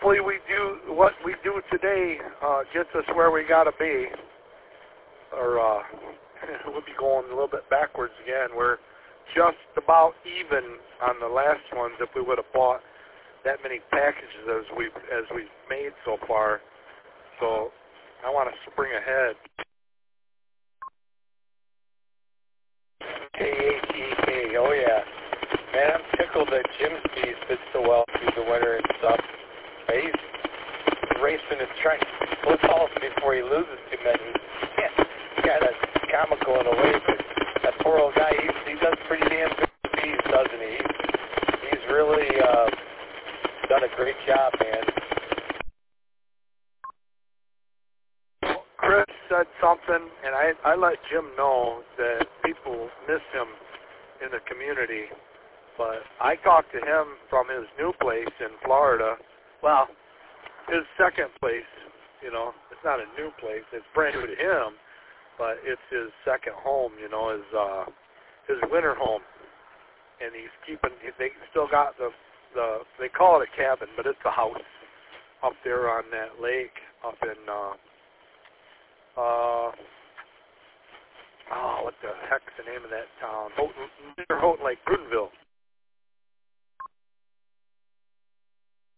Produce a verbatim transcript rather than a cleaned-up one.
hopefully we do what we do today uh, gets us where we got to be, or uh, we'll be going a little bit backwards again. We're just about even on the last ones if we would have bought that many packages as we've as we've made so far. So I want to spring ahead. K A T E K, oh yeah. Man, I'm tickled that Jim's bees did so well through the winter and stuff. He's racing his train. We'll call him before he loses too many. Yeah, kind of comical in a way, but that poor old guy, he, he does pretty damn good with bees, doesn't he? He's really uh, done a great job, man. Chris said something, and I, I let Jim know that people miss him in the community. But I talked to him from his new place in Florida. Well, his second place, you know, it's not a new place. It's brand new to him, but it's his second home, you know, his uh, his winter home. And he's keeping, they still got the, the, they call it a cabin, but it's a house up there on that lake up in, uh, uh, oh, what the heck's the name of that town? Houghton, near Houghton, like Prudenville.